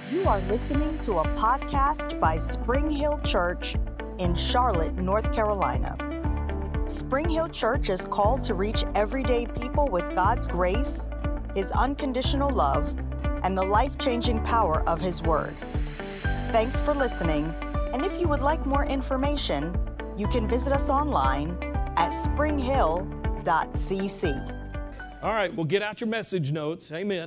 You are listening to a podcast by Spring Hill Church in Charlotte, North Carolina. Spring Hill Church is called to reach everyday people with God's grace, His unconditional love, and the life-changing power of His Word. Thanks for listening, and if you would like more information, you can visit us online at springhill.cc. All right, well, get out your message notes. Amen.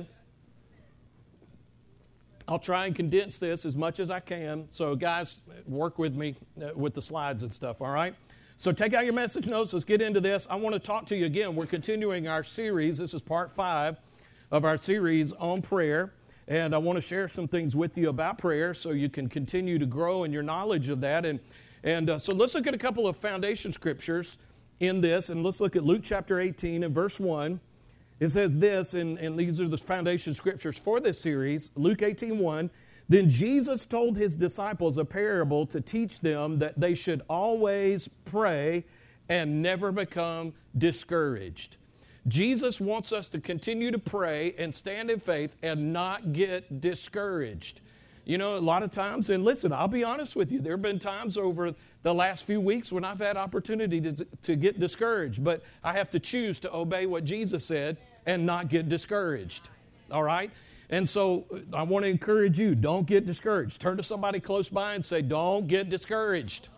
I'll try and condense this as much as I can. So, guys, work with me with the slides and stuff, all right? So take out your message notes. Let's get into this. I want to talk to you again. We're continuing our series. This is part 5 of our series on prayer. And I want to share some things with you about prayer so you can continue to grow in your knowledge of that. So let's look at a couple of foundation scriptures in this. And let's look at Luke chapter 18 and verse 1. It says this, and these are the foundation scriptures for this series, Luke 18:1. Then Jesus told his disciples a parable to teach them that they should always pray and never become discouraged. Jesus wants us to continue to pray and stand in faith and not get discouraged. You know, a lot of times, and listen, I'll be honest with you, there have been times over the last few weeks when I've had opportunity to get discouraged, but I have to choose to obey what Jesus said and not get discouraged, all right? And so I want to encourage you, don't get discouraged. Turn to somebody close by and say, don't get discouraged.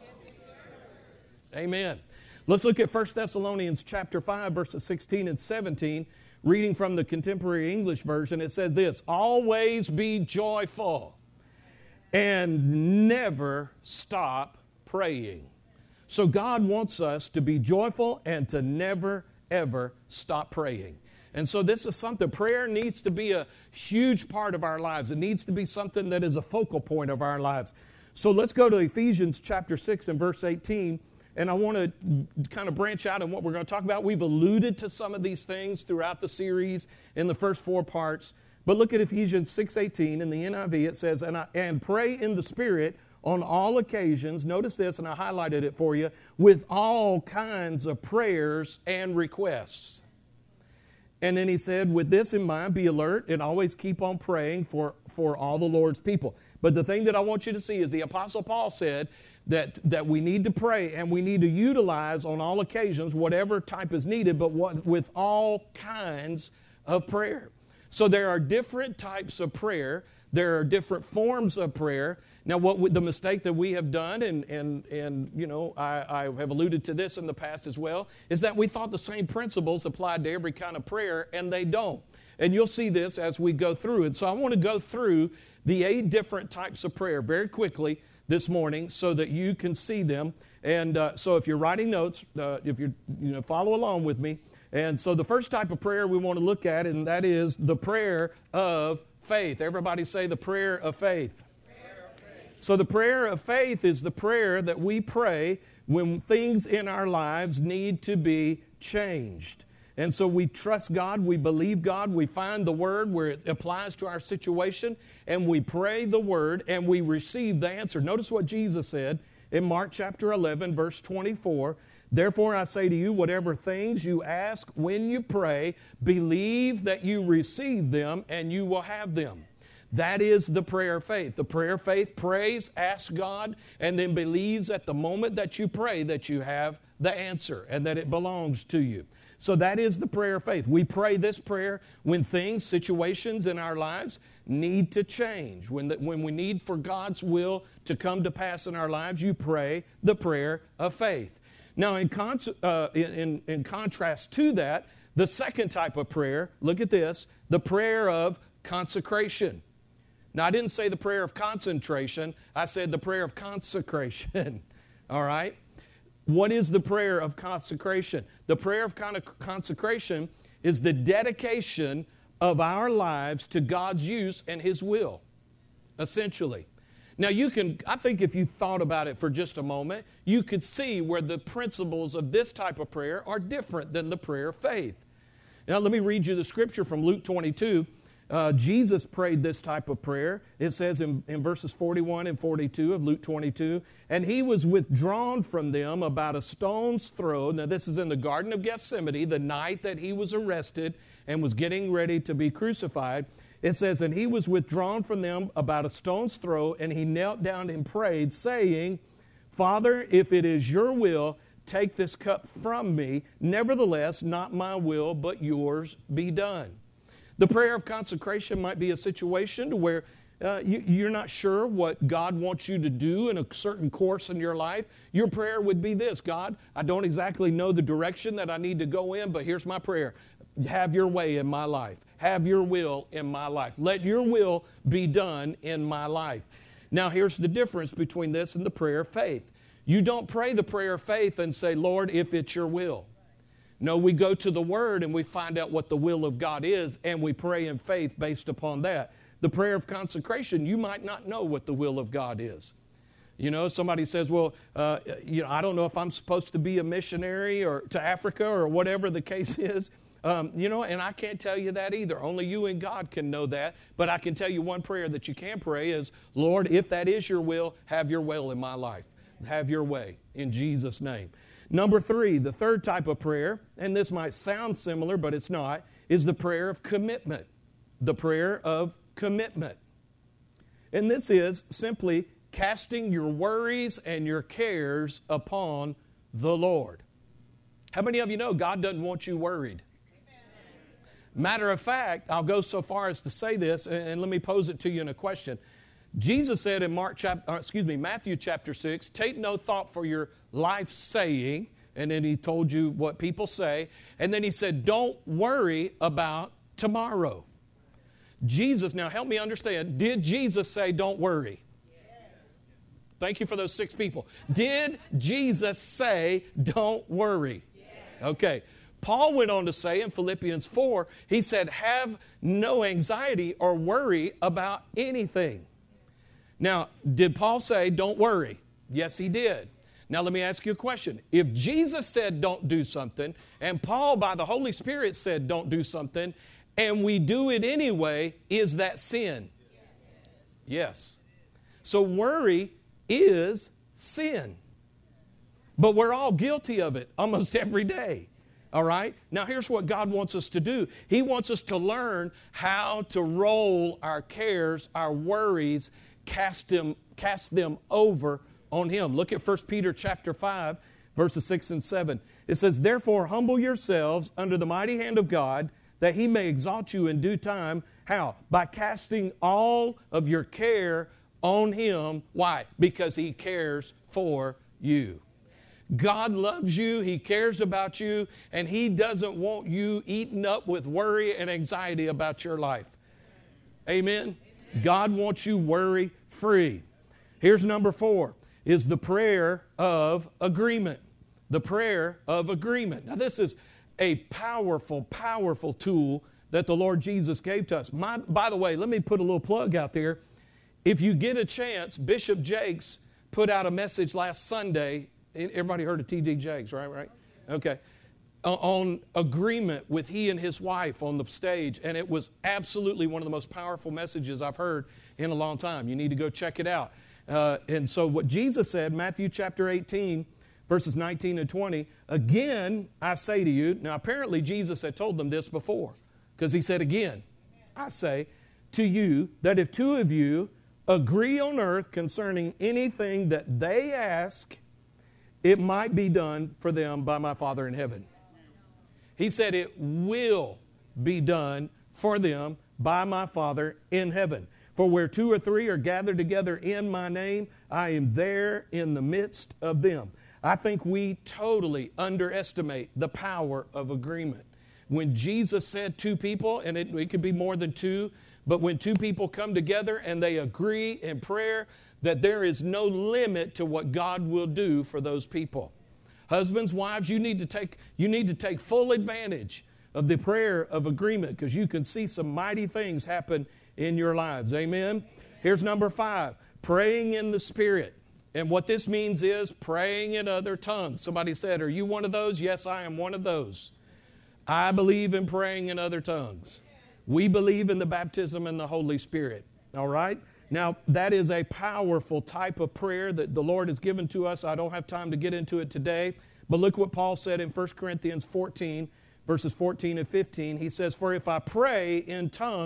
Amen. Let's look at 1 Thessalonians chapter 5, verses 16 and 17, reading from the Contemporary English Version. It says this, always be joyful and never stop praying. So God wants us to be joyful and to never, ever stop praying. And so this is something, prayer needs to be a huge part of our lives. It needs to be something that is a focal point of our lives. So let's go to Ephesians chapter 6 and verse 18. And I want to kind of branch out on what we're going to talk about. We've alluded to some of these things throughout the series in the first 4 parts. But look at Ephesians 6:18 in the NIV. It says, and pray in the Spirit on all occasions. Notice this, and I highlighted it for you, with all kinds of prayers and requests. And then he said, with this in mind, be alert and always keep on praying for all the Lord's people. But the thing that I want you to see is the Apostle Paul said that we need to pray and we need to utilize on all occasions whatever type is needed, but with all kinds of prayer. So there are different types of prayer. There are different forms of prayer. Now, the mistake that we have done, and you know, I have alluded to this in the past as well, is that we thought the same principles applied to every kind of prayer, and they don't. And you'll see this as we go through it. So I want to go through the 8 different types of prayer very quickly this morning so that you can see them. And so if you're writing notes, if you're, follow along with me. And so the first type of prayer we want to look at, and that is the prayer of faith. Everybody say the prayer of faith. So the prayer of faith is the prayer that we pray when things in our lives need to be changed. And so we trust God, we believe God, we find the Word where it applies to our situation, and we pray the Word and we receive the answer. Notice what Jesus said in Mark chapter 11, verse 24. Therefore I say to you, whatever things you ask when you pray, believe that you receive them and you will have them. That is the prayer of faith. The prayer of faith prays, asks God, and then believes at the moment that you pray that you have the answer and that it belongs to you. So that is the prayer of faith. We pray this prayer when things, situations in our lives need to change. When we need for God's will to come to pass in our lives, you pray the prayer of faith. Now, in contrast to that, the second type of prayer, look at this, the prayer of consecration. Now, I didn't say the prayer of concentration. I said the prayer of consecration. All right? What is the prayer of consecration? The prayer of consecration is the dedication of our lives to God's use and His will, essentially. Now, I think if you thought about it for just a moment, you could see where the principles of this type of prayer are different than the prayer of faith. Now, let me read you the scripture from Luke 22. Jesus prayed this type of prayer. It says in verses 41 and 42 of Luke 22, and he was withdrawn from them about a stone's throw. Now this is in the Garden of Gethsemane, the night that he was arrested and was getting ready to be crucified. It says, and he was withdrawn from them about a stone's throw, and he knelt down and prayed, saying, Father, if it is your will, take this cup from me. Nevertheless, not my will, but yours be done. The prayer of consecration might be a situation where you're not sure what God wants you to do in a certain course in your life. Your prayer would be this: God, I don't exactly know the direction that I need to go in, but here's my prayer. Have your way in my life. Have your will in my life. Let your will be done in my life. Now, here's the difference between this and the prayer of faith. You don't pray the prayer of faith and say, Lord, if it's your will. No, we go to the Word and we find out what the will of God is, and we pray in faith based upon that. The prayer of consecration, you might not know what the will of God is. You know, somebody says, well, I don't know if I'm supposed to be a missionary or to Africa or whatever the case is. And I can't tell you that either. Only you and God can know that. But I can tell you one prayer that you can pray is, Lord, if that is your will, have your will in my life. Have your way in Jesus' name. Number 3, the third type of prayer, and this might sound similar, but it's not, is the prayer of commitment. The prayer of commitment. And this is simply casting your worries and your cares upon the Lord. How many of you know God doesn't want you worried? Matter of fact, I'll go so far as to say this, and let me pose it to you in a question. Jesus said in Matthew chapter 6, take no thought for your life saying, and then he told you what people say, and then he said, don't worry about tomorrow. Jesus, now help me understand, did Jesus say don't worry? Yes. Thank you for those 6 people. Did Jesus say don't worry? Yes. Okay. Paul went on to say in Philippians 4, he said, have no anxiety or worry about anything. Now, did Paul say don't worry? Yes, he did. Now, let me ask you a question. If Jesus said don't do something, and Paul by the Holy Spirit said don't do something, and we do it anyway, is that sin? Yes. So worry is sin. But we're all guilty of it almost every day. All right? Now, here's what God wants us to do. He wants us to learn how to roll our cares, our worries, cast them over on Him. Look at 1 Peter chapter 5, verses 6 and 7. It says, therefore, humble yourselves under the mighty hand of God, that He may exalt you in due time. How? By casting all of your care on Him. Why? Because He cares for you. God loves you, He cares about you, and He doesn't want you eaten up with worry and anxiety about your life. Amen? God wants you worry-free. Here's number 4, is the prayer of agreement. The prayer of agreement. Now this is a powerful, powerful tool that the Lord Jesus gave to us. By the way, let me put a little plug out there. If you get a chance, Bishop Jakes put out a message last Sunday. Everybody heard of T.D. Jakes, right? Okay. On agreement with he and his wife on the stage, and it was absolutely one of the most powerful messages I've heard in a long time. You need to go check it out. And so what Jesus said, Matthew chapter 18, verses 19 and 20, again, I say to you, now apparently Jesus had told them this before, because he said again, I say to you that if 2 of you agree on earth concerning anything that they ask, it might be done for them by my Father in heaven. He said it will be done for them by my Father in heaven. For where 2 or 3 are gathered together in my name, I am there in the midst of them. I think we totally underestimate the power of agreement. When Jesus said 2 people, and it could be more than 2, but when 2 people come together and they agree in prayer, that there is no limit to what God will do for those people. Husbands, wives, you need to take full advantage of the prayer of agreement, because you can see some mighty things happen in your lives. Amen? Here's number 5, praying in the Spirit. And what this means is praying in other tongues. Somebody said, are you one of those? Yes, I am one of those. I believe in praying in other tongues. We believe in the baptism in the Holy Spirit. All right? Now, that is a powerful type of prayer that the Lord has given to us. I don't have time to get into it today. But look what Paul said in 1 Corinthians 14, verses 14 and 15. He says, for if I pray in tongues,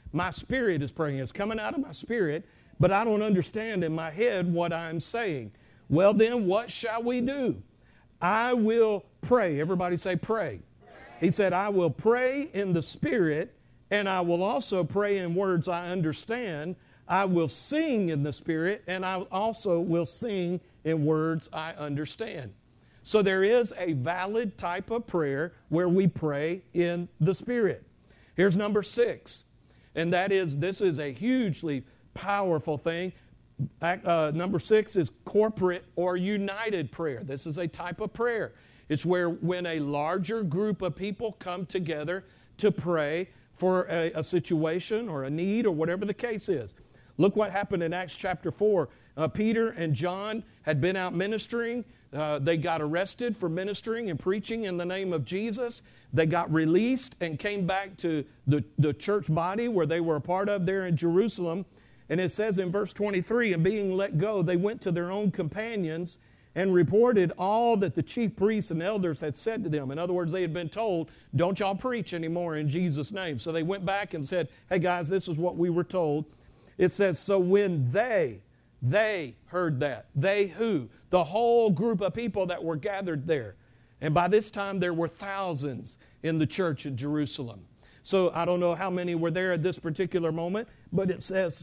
My spirit is praying. It's coming out of my spirit, but I don't understand in my head what I'm saying. Well, then what shall we do? I will pray. Everybody say pray. He said, I will pray in the Spirit, and I will also pray in words I understand. I will sing in the Spirit, and I also will sing in words I understand. So there is a valid type of prayer where we pray in the Spirit. Here's number 6, and that is, this is a hugely powerful thing. Number 6 is corporate or united prayer. This is a type of prayer. It's where when a larger group of people come together to pray for a situation or a need or whatever the case is. Look what happened in Acts chapter 4. Peter and John had been out ministering. They got arrested for ministering and preaching in the name of Jesus. They got released and came back to the church body where they were a part of there in Jerusalem. And it says in verse 23, and being let go, they went to their own companions and reported all that the chief priests and elders had said to them. In other words, they had been told, don't y'all preach anymore in Jesus' name. So they went back and said, hey guys, this is what we were told. It says, so when they heard that, they who? The whole group of people that were gathered there. And by this time there were thousands in the church in Jerusalem. So I don't know how many were there at this particular moment, but it says,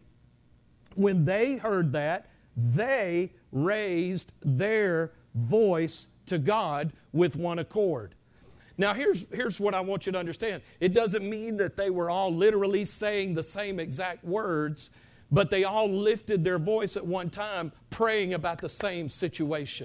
when they heard that, they raised their voice to God with one accord. Now here's what I want you to understand. It doesn't mean that they were all literally saying the same exact words, but they all lifted their voice at one time praying about the same situation.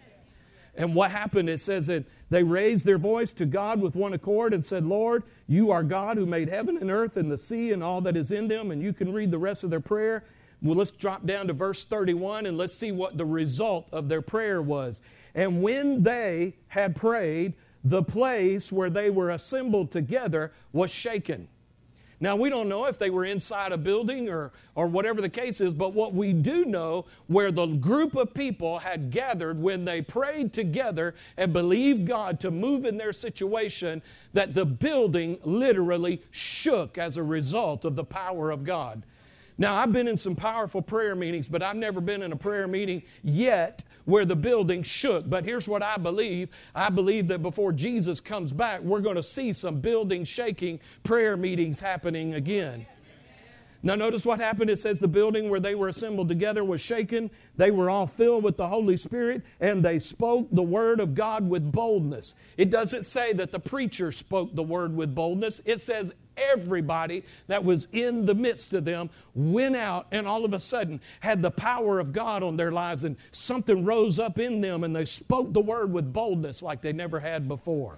And what happened, it says that they raised their voice to God with one accord and said, Lord, you are God who made heaven and earth and the sea and all that is in them. And you can read the rest of their prayer. Well, let's drop down to verse 31 and let's see what the result of their prayer was. And when they had prayed, the place where they were assembled together was shaken. Now, we don't know if they were inside a building or whatever the case is, but what we do know, where the group of people had gathered when they prayed together and believed God to move in their situation, that the building literally shook as a result of the power of God. Now, I've been in some powerful prayer meetings, but I've never been in a prayer meeting yet where the building shook. But here's what I believe. I believe that before Jesus comes back, we're going to see some building shaking prayer meetings happening again. Now, notice what happened. It says the building where they were assembled together was shaken. They were all filled with the Holy Spirit, and they spoke the word of God with boldness. It doesn't say that the preacher spoke the word with boldness. It says everybody that was in the midst of them went out and all of a sudden had the power of God on their lives, and something rose up in them, and they spoke the word with boldness like they never had before.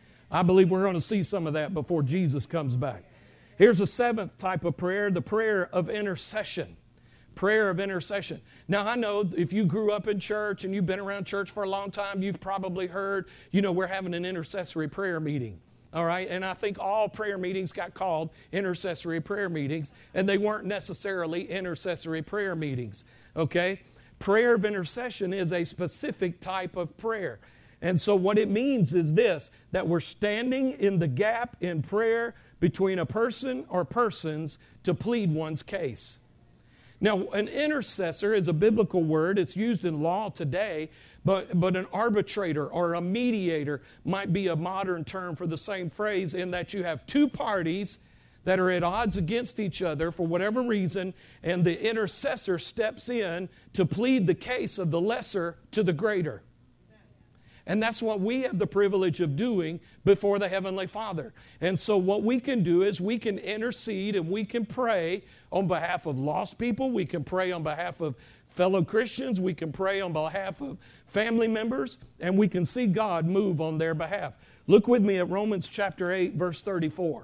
I believe we're going to see some of that before Jesus comes back. Here's a 7th type of prayer, the prayer of intercession. Prayer of intercession. Now, I know if you grew up in church and you've been around church for a long time, you've probably heard, we're having an intercessory prayer meeting. All right, and I think all prayer meetings got called intercessory prayer meetings, and they weren't necessarily intercessory prayer meetings, okay? Prayer of intercession is a specific type of prayer. And so what it means is this, that we're standing in the gap in prayer between a person or persons to plead one's case. Now, an intercessor is a biblical word. It's used in law today, but an arbitrator or a mediator might be a modern term for the same phrase, in that you have two parties that are at odds against each other for whatever reason, and the intercessor steps in to plead the case of the lesser to the greater. And that's what we have the privilege of doing before the Heavenly Father. And so what we can do is we can intercede and we can pray on behalf of lost people. We can pray on behalf of fellow Christians. We can pray on behalf of family members. And we can see God move on their behalf. Look with me at Romans chapter 8, verse 34.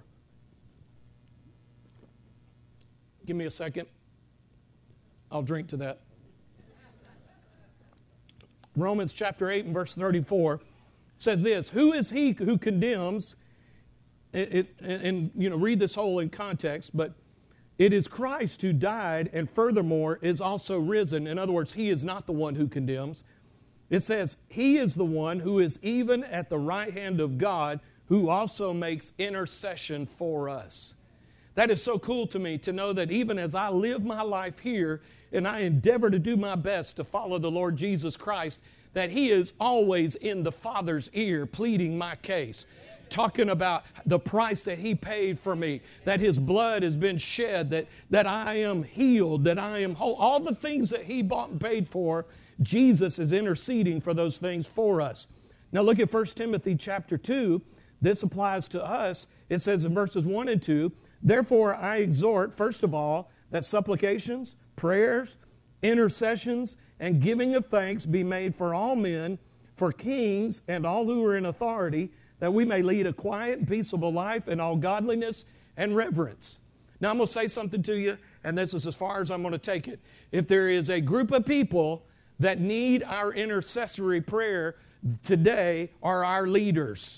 Give me a second. I'll drink to that. Romans chapter 8 and verse 34 says this, who is he who condemns, and read this whole in context, but it is Christ who died and furthermore is also risen. In other words, he is not the one who condemns. It says, he is the one who is even at the right hand of God, who also makes intercession for us. That is so cool to me to know that even as I live my life here and I endeavor to do my best to follow the Lord Jesus Christ, that He is always in the Father's ear pleading my case, talking about the price that He paid for me, that His blood has been shed, that I am healed, that I am whole. All the things that He bought and paid for, Jesus is interceding for those things for us. Now look at 1 Timothy chapter 2. This applies to us. It says in verses 1 and 2, therefore I exhort, first of all, that supplications, prayers, intercessions, and giving of thanks be made for all men, for kings and all who are in authority, that we may lead a quiet and peaceable life in all godliness and reverence. Now I'm going to say something to you, and this is as far as I'm going to take it. If there is a group of people that need our intercessory prayer today, are our leaders.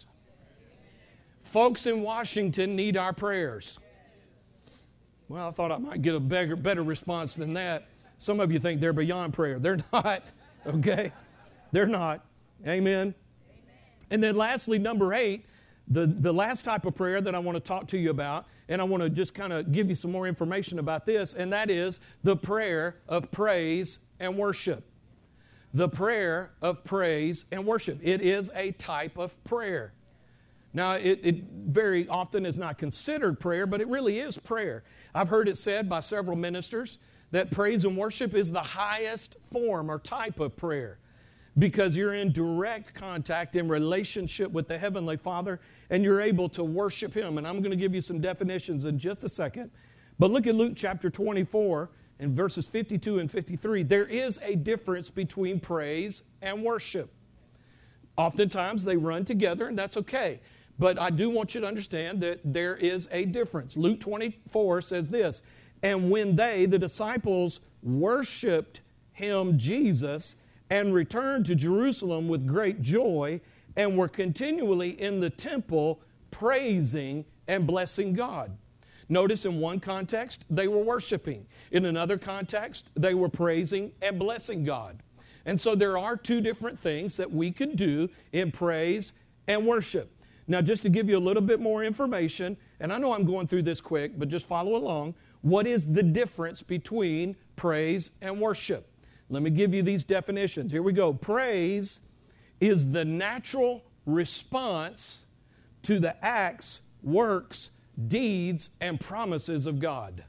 Folks in Washington need our prayers. Well, I thought I might get a better response than that. Some of you think they're beyond prayer. They're not, okay? They're not. Amen. And then lastly, number 8, the last type of prayer that I want to talk to you about, and I want to just kind of give you some more information about this, and that is the prayer of praise and worship. The prayer of praise and worship. It is a type of prayer. Now, it very often is not considered prayer, but it really is prayer. I've heard it said by several ministers that praise and worship is the highest form or type of prayer because you're in direct contact in relationship with the Heavenly Father and you're able to worship Him. And I'm going to give you some definitions in just a second. But look at Luke chapter 24 and verses 52 and 53. There is a difference between praise and worship. Oftentimes they run together, and that's okay. But I do want you to understand that there is a difference. Luke 24 says this, and when they, the disciples, worshiped Him, Jesus, and returned to Jerusalem with great joy, and were continually in the temple praising and blessing God. Notice in one context, they were worshiping. In another context, they were praising and blessing God. And so there are two different things that we could do in praise and worship. Now, just to give you a little bit more information, and I know I'm going through this quick, but just follow along. What is the difference between praise and worship? Let me give you these definitions. Here we go. Praise is the natural response to the acts, works, deeds, and promises of God.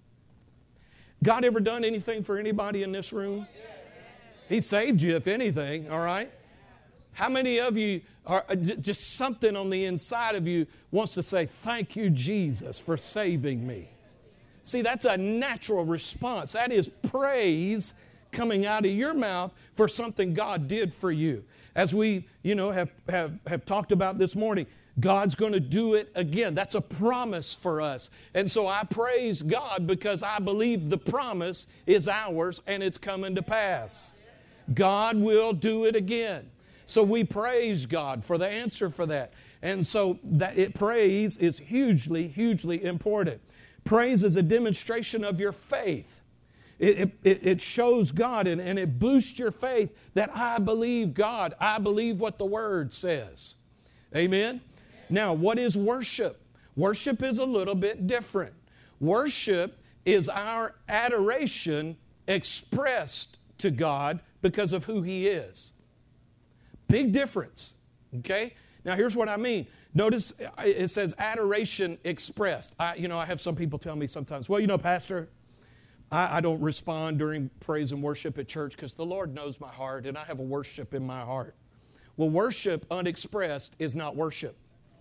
God ever done anything for anybody in this room? He saved you, if anything, all right? How many of you are just something on the inside of you wants to say, thank you, Jesus, for saving me? See, that's a natural response. That is praise coming out of your mouth for something God did for you. As we, have talked about this morning, God's going to do it again. That's a promise for us. And so I praise God because I believe the promise is ours and it's coming to pass. God will do it again. So we praise God for the answer for that. And so praise is hugely, hugely important. Praise is a demonstration of your faith. It shows God and it boosts your faith that I believe God. I believe what the Word says. Amen? Now, what is worship? Worship is a little bit different. Worship is our adoration expressed to God because of who He is. Big difference, okay? Now, here's what I mean. Notice it says adoration expressed. I have some people tell me sometimes, well, Pastor, I don't respond during praise and worship at church because the Lord knows my heart and I have a worship in my heart. Well, worship unexpressed is not worship.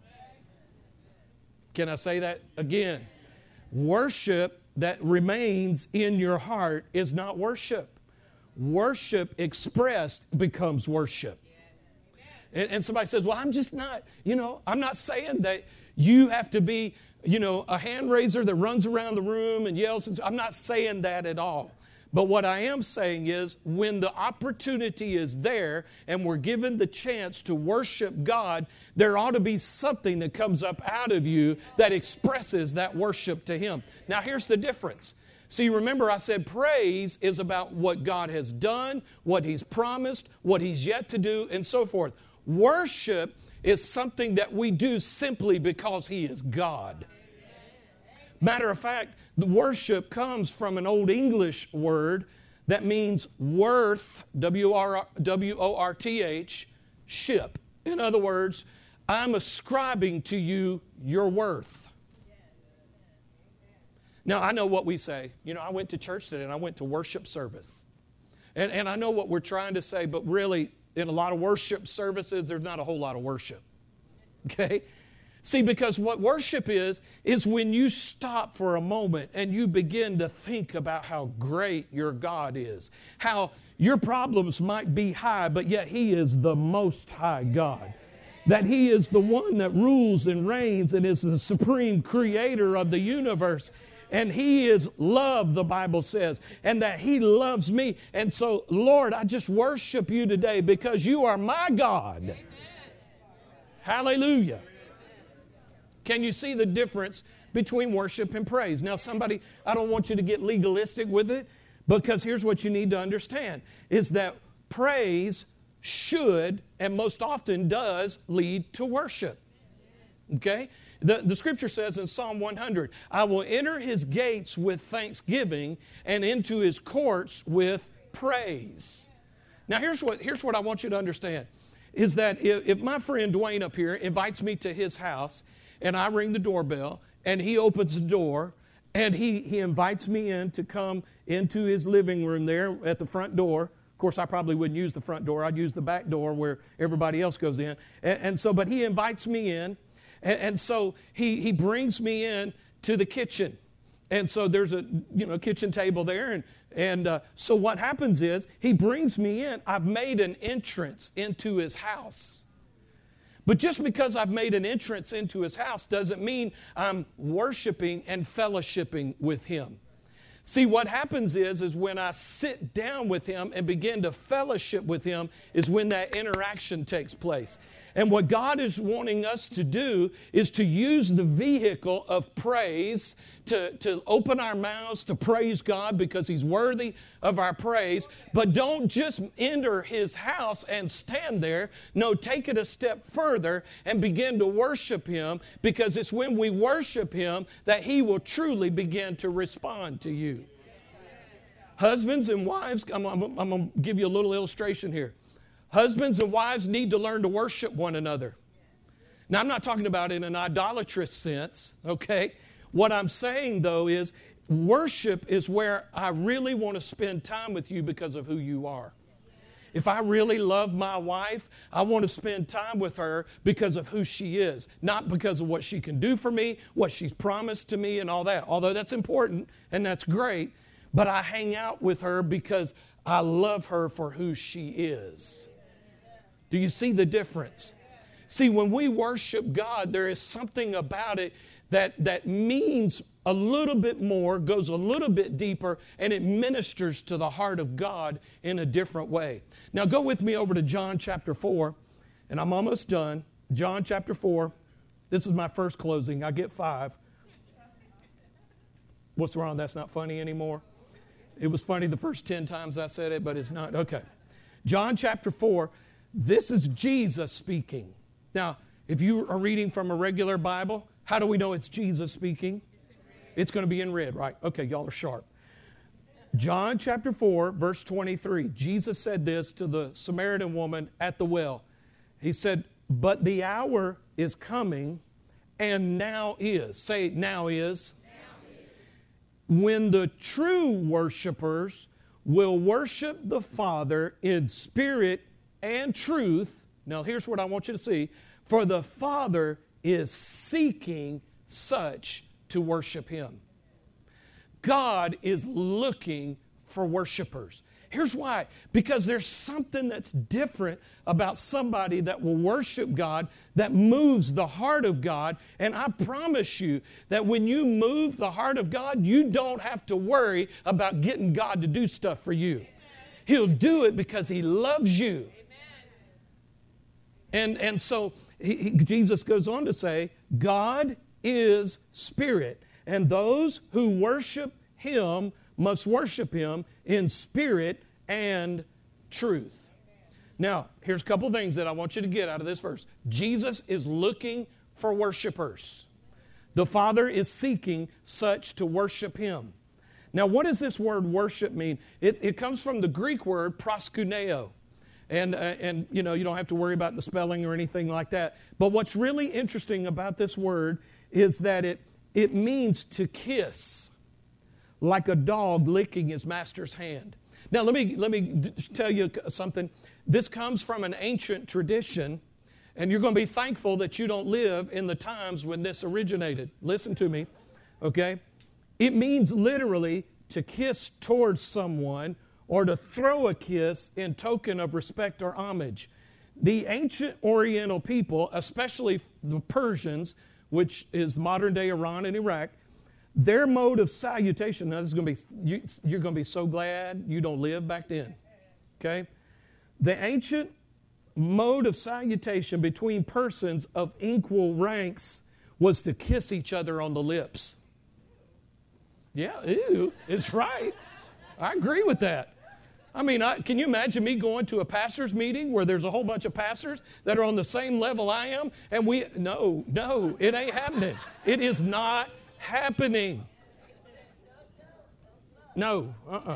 Can I say that again? Worship that remains in your heart is not worship. Worship expressed becomes worship. And somebody says, well, I'm just not, I'm not saying that you have to be, a hand raiser that runs around the room and yells. I'm not saying that at all. But what I am saying is when the opportunity is there and we're given the chance to worship God, there ought to be something that comes up out of you that expresses that worship to Him. Now, here's the difference. See, remember I said praise is about what God has done, what He's promised, what He's yet to do, and so forth. Worship is something that we do simply because He is God. Matter of fact, the worship comes from an Old English word that means worth, W-O-R-T-H, ship. In other words, I'm ascribing to you your worth. Now, I know what we say. You know, I went to church today and I went to worship service. And I know what we're trying to say, but really, in a lot of worship services, there's not a whole lot of worship. Okay? See, because what worship is when you stop for a moment and you begin to think about how great your God is. How your problems might be high, but yet He is the Most High God. That He is the one that rules and reigns and is the supreme creator of the universe. And He is love, the Bible says, and that He loves me. And so, Lord, I just worship You today because You are my God. Amen. Hallelujah. Can you see the difference between worship and praise? Now, somebody, I don't want you to get legalistic with it, because here's what you need to understand, is that praise should, and most often does, lead to worship. Okay? The scripture says in Psalm 100, I will enter His gates with thanksgiving and into His courts with praise. Now, here's what I want you to understand, is that if my friend Dwayne up here invites me to his house, and I ring the doorbell, and he opens the door, and he invites me in to come into his living room there at the front door. Of course, I probably wouldn't use the front door. I'd use the back door where everybody else goes in. But he invites me in, and so he brings me in to the kitchen. And so there's a kitchen table there, and so what happens is he brings me in. I've made an entrance into his house. But just because I've made an entrance into his house doesn't mean I'm worshiping and fellowshipping with him. See, what happens is when I sit down with him and begin to fellowship with him is when that interaction takes place. And what God is wanting us to do is to use the vehicle of praise to open our mouths to praise God because He's worthy of our praise. But don't just enter His house and stand there. No, take it a step further and begin to worship Him, because it's when we worship Him that He will truly begin to respond to you. Husbands and wives, I'm going to give you a little illustration here. Husbands and wives need to learn to worship one another. Now, I'm not talking about in an idolatrous sense, okay? What I'm saying, though, is worship is where I really want to spend time with you because of who you are. If I really love my wife, I want to spend time with her because of who she is, not because of what she can do for me, what she's promised to me and all that. Although that's important and that's great, but I hang out with her because I love her for who she is. Do you see the difference? See, when we worship God, there is something about it that means a little bit more, goes a little bit deeper, and it ministers to the heart of God in a different way. Now go with me over to John chapter 4, and I'm almost done. John chapter 4. This is my first closing. I get 5. What's wrong? That's not funny anymore? It was funny the first 10 times I said it, but it's not. Okay. John chapter 4. This is Jesus speaking. Now, if you are reading from a regular Bible, how do we know it's Jesus speaking? It's going to be in red, right? Okay, y'all are sharp. John chapter 4, verse 23. Jesus said this to the Samaritan woman at the well. He said, but the hour is coming, and now is. Say, now is. When the true worshipers will worship the Father in spirit and truth. Now, here's what I want you to see. For the Father is seeking such to worship Him. God is looking for worshipers. Here's why. Because there's something that's different about somebody that will worship God, that moves the heart of God. And I promise you that when you move the heart of God, you don't have to worry about getting God to do stuff for you. He'll do it because He loves you. And so Jesus goes on to say, God is spirit, and those who worship Him must worship Him in spirit and truth. Now, here's a couple things that I want you to get out of this verse. Jesus is looking for worshipers. The Father is seeking such to worship Him. Now, what does this word worship mean? It comes from the Greek word proskuneo. And you know, you don't have to worry about the spelling or anything like that. But what's really interesting about this word is that it means to kiss, like a dog licking his master's hand. Now, let me tell you something. This comes from an ancient tradition, and you're going to be thankful that you don't live in the times when this originated. Listen to me, okay? It means literally to kiss towards someone or to throw a kiss in token of respect or homage. The ancient Oriental people, especially the Persians, which is modern-day Iran and Iraq, their mode of salutation, now this is going to be, you're going to be so glad you don't live back then, okay? The ancient mode of salutation between persons of equal ranks was to kiss each other on the lips. Yeah, ew, it's right. I agree with that. I mean, can you imagine me going to a pastor's meeting where there's a whole bunch of pastors that are on the same level I am? And no, it ain't happening. It is not happening. No.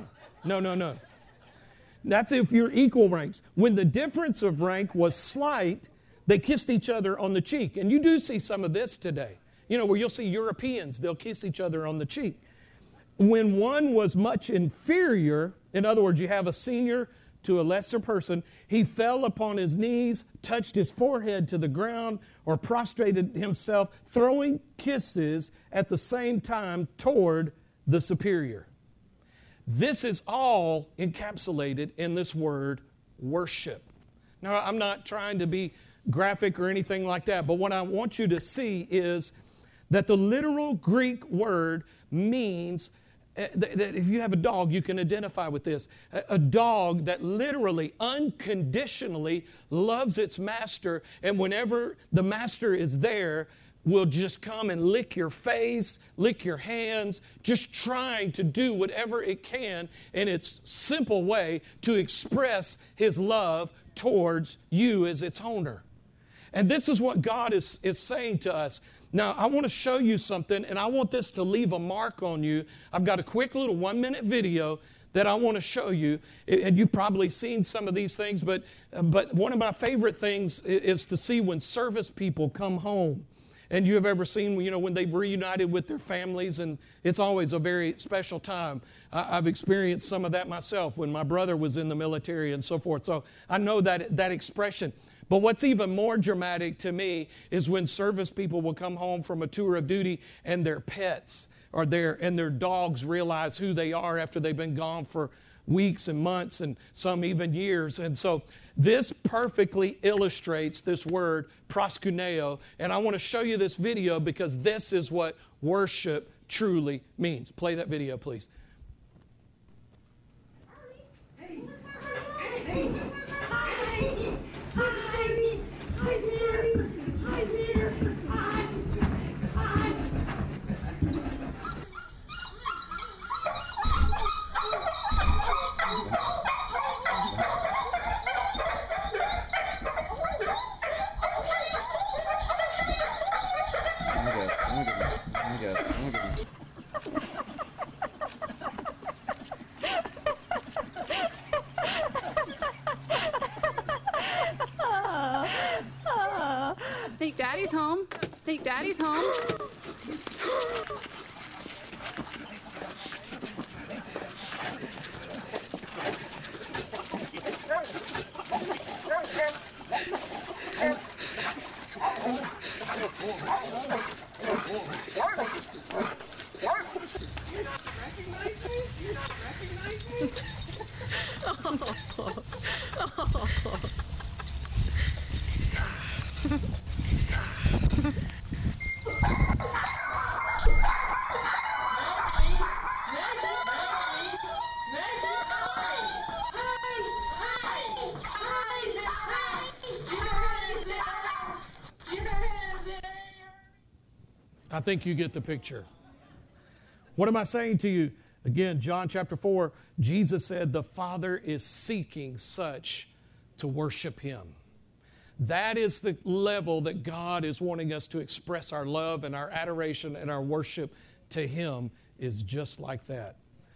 That's if you're equal ranks. When the difference of rank was slight, they kissed each other on the cheek. And you do see some of this today. You know, where you'll see Europeans, they'll kiss each other on the cheek. When one was much inferior, in other words, you have a senior to a lesser person, he fell upon his knees, touched his forehead to the ground, or prostrated himself, throwing kisses at the same time toward the superior. This is all encapsulated in this word, worship. Now, I'm not trying to be graphic or anything like that, but what I want you to see is that the literal Greek word means that if you have a dog, you can identify with this. A dog that literally, unconditionally loves its master, and whenever the master is there, will just come and lick your face, lick your hands, just trying to do whatever it can in its simple way to express His love towards you as its owner. And this is what God is saying to us. Now, I want to show you something, and I want this to leave a mark on you. I've got a quick little 1-minute video that I want to show you. And you've probably seen some of these things, but one of my favorite things is to see when service people come home. And you have ever seen, you know, when they've reunited with their families, and it's always a very special time. I've experienced some of that myself when my brother was in the military and so forth. So I know that expression. But what's even more dramatic to me is when service people will come home from a tour of duty and their pets are there and their dogs realize who they are after they've been gone for weeks and months and some even years. And so this perfectly illustrates this word, proskuneo. And I want to show you this video because this is what worship truly means. Play that video, please. Think Daddy's home. Think Daddy's home. You not recognize me? You not recognize me? I think you get the picture. What am I saying to you? Again, John chapter 4, Jesus said the Father is seeking such to worship Him. That is the level that God is wanting us to express our love and our adoration and our worship to Him, is just like that.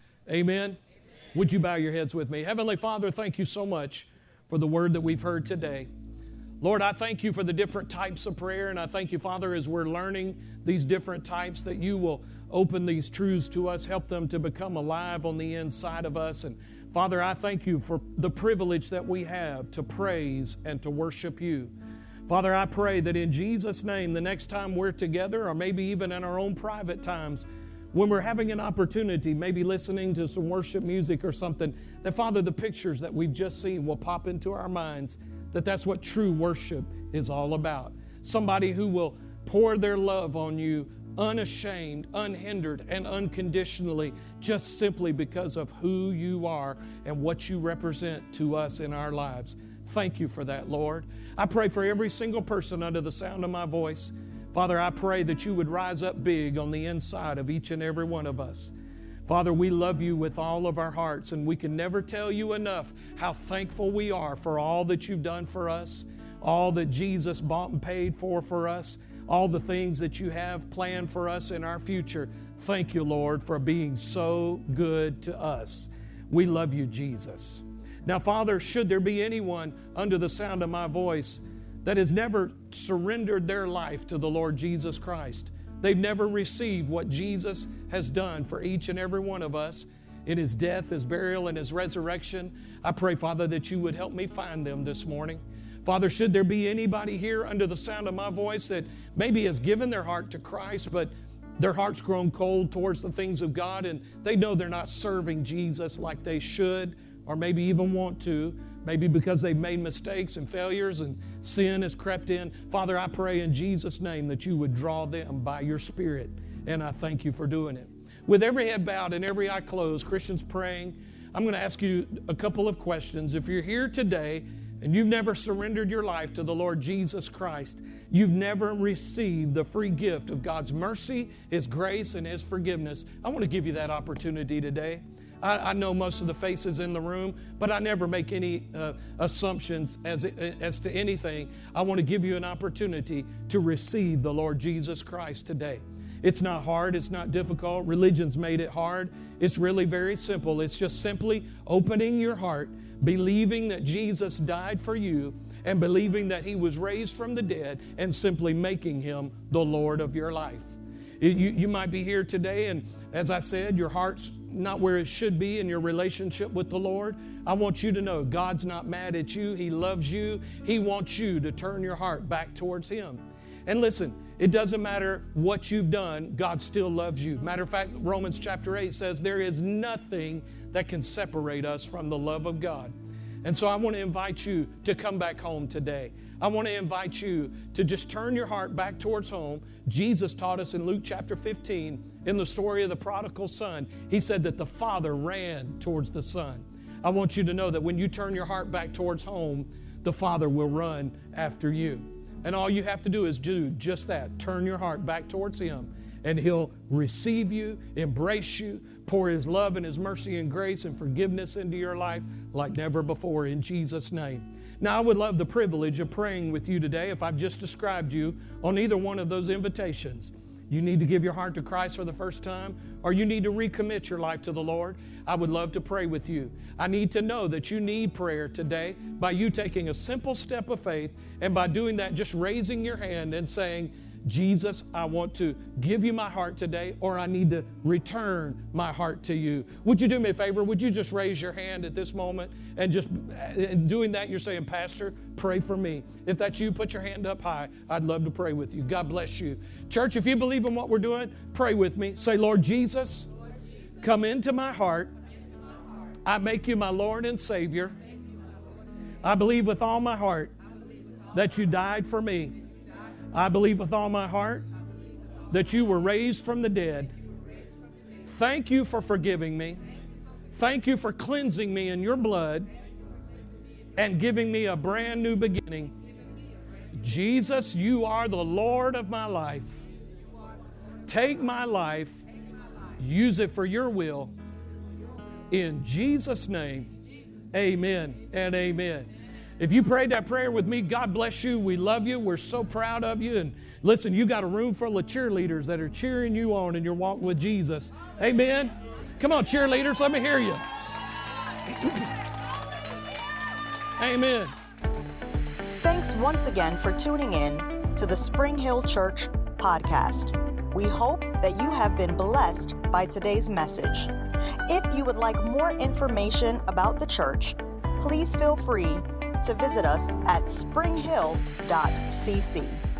Amen? Would you bow your heads with me? Heavenly Father, thank you so much for the word that we've heard today. Lord, I thank you for the different types of prayer, and I thank you, Father, as we're learning these different types, that you will open these truths to us, help them to become alive on the inside of us. And Father, I thank you for the privilege that we have to praise and to worship you. Father, I pray that in Jesus' name, the next time we're together, or maybe even in our own private times, when we're having an opportunity, maybe listening to some worship music or something, that Father, the pictures that we've just seen will pop into our minds, that that's what true worship is all about. Somebody who will pour their love on you unashamed, unhindered, and unconditionally, just simply because of who you are and what you represent to us in our lives. Thank you for that, Lord. I pray for every single person under the sound of my voice. Father, I pray that you would rise up big on the inside of each and every one of us. Father, we love you with all of our hearts, and we can never tell you enough how thankful we are for all that you've done for us, all that Jesus bought and paid for us, all the things that you have planned for us in our future. Thank you, Lord, for being so good to us. We love you, Jesus. Now, Father, should there be anyone under the sound of my voice that has never surrendered their life to the Lord Jesus Christ, they've never received what Jesus has done for each and every one of us in His death, His burial, and His resurrection, I pray, Father, that you would help me find them this morning. Father, should there be anybody here under the sound of my voice that maybe has given their heart to Christ, but their heart's grown cold towards the things of God, and they know they're not serving Jesus like they should, or maybe even want to, maybe because they've made mistakes and failures and sin has crept in. Father, I pray in Jesus' name that you would draw them by your Spirit, and I thank you for doing it. With every head bowed and every eye closed, Christians praying, I'm going to ask you a couple of questions. If you're here today and you've never surrendered your life to the Lord Jesus Christ, you've never received the free gift of God's mercy, His grace, and His forgiveness, I want to give you that opportunity today. I know most of the faces in the room, but I never make any assumptions as to anything. I want to give you an opportunity to receive the Lord Jesus Christ today. It's not hard. It's not difficult. Religion's made it hard. It's really very simple. It's just simply opening your heart, believing that Jesus died for you, and believing that He was raised from the dead, and simply making Him the Lord of your life. You might be here today, and as I said, your heart's not where it should be in your relationship with the Lord. I want you to know God's not mad at you. He loves you. He wants you to turn your heart back towards Him. And listen, it doesn't matter what you've done, God still loves you. Matter of fact, Romans chapter 8 says there is nothing that can separate us from the love of God. And so I want to invite you to come back home today. I want to invite you to just turn your heart back towards home. Jesus taught us in Luke chapter 15, in the story of the prodigal son, He said that the father ran towards the son. I want you to know that when you turn your heart back towards home, the Father will run after you. And all you have to do is do just that. Turn your heart back towards Him, and He'll receive you, embrace you, pour His love and His mercy and grace and forgiveness into your life like never before, in Jesus' name. Now, I would love the privilege of praying with you today if I've just described you on either one of those invitations. You need to give your heart to Christ for the first time, or you need to recommit your life to the Lord. I would love to pray with you. I need to know that you need prayer today by you taking a simple step of faith, and by doing that, just raising your hand and saying, Jesus, I want to give you my heart today, or I need to return my heart to you. Would you do me a favor? Would you just raise your hand at this moment? And just in doing that, you're saying, Pastor, pray for me. If that's you, put your hand up high. I'd love to pray with you. God bless you. Church, if you believe in what we're doing, pray with me. Say, Lord Jesus, come into my heart. I make you my Lord and Savior. I believe with all my heart that you died for me. I believe with all my heart that you were raised from the dead. Thank you for forgiving me. Thank you for cleansing me in your blood and giving me a brand new beginning. Jesus, you are the Lord of my life. Take my life, use it for your will. In Jesus' name, amen and amen. If you prayed that prayer with me, God bless you. We love you. We're so proud of you. And listen, you got a room full of cheerleaders that are cheering you on in your walk with Jesus. Amen. Come on, cheerleaders, let me hear you. Amen. Thanks once again for tuning in to the Spring Hill Church podcast. We hope that you have been blessed by today's message. If you would like more information about the church, please feel free to visit us at springhill.cc.